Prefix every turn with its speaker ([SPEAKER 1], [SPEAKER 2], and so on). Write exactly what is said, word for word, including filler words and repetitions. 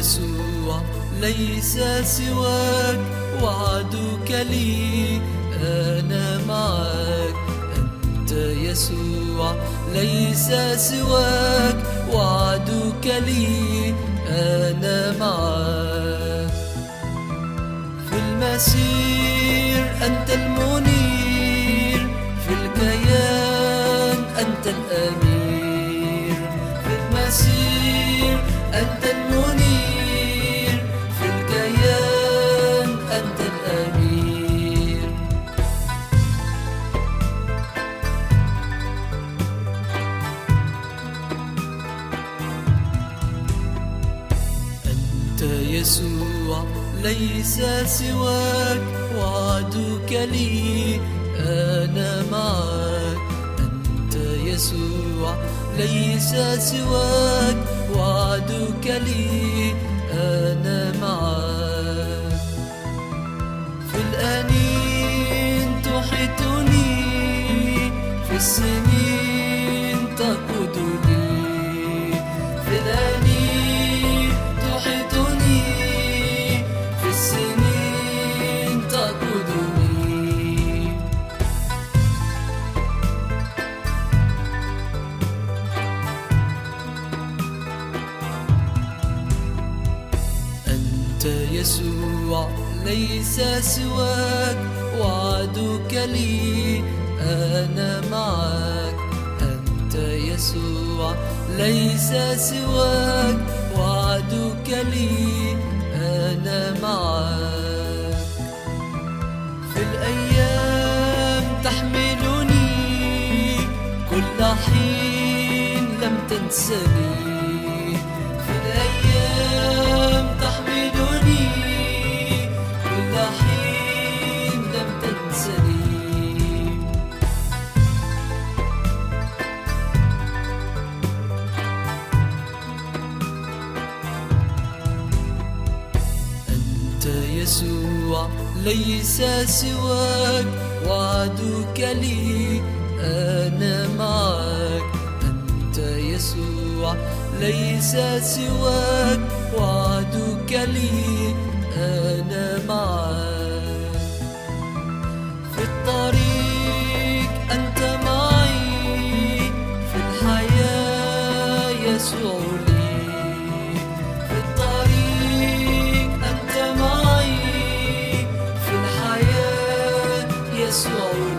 [SPEAKER 1] يسوع ليس سواك، وعدك لي أنا معك. أنت يسوع ليس سواك، وعدك لي أنا معك. في المسير أنت المنير، في الكيان أنت الأمير. في المسير أنت المنير، في الكيان أنت الأمير. أنت يسوع ليس سواك، وعدك لي أنا معك. أنت يسوع ليس سواك، وعدك لي أنا معك. في الأنين تحيطني، في السنين تقودني. في الأنين تحيطني، في السنين تقودني. أنت يسوع ليس سواك، وعدك لي أنا معك. أنت يسوع ليس سواك، وعدك لي أنا معك. في الأيام تحملني، كل حين لم تنسني. في الأيام تحملني، كل حين لم تنسني. أنت يسوع ليس سواك، وعدك لي أنا معك. أنت يسوع ليس سواك، وعدك لي أنا معك. في الطريق أنت معي، في الحياة يسوع لي. في الطريق أنت معي، في الحياة يسوع لي.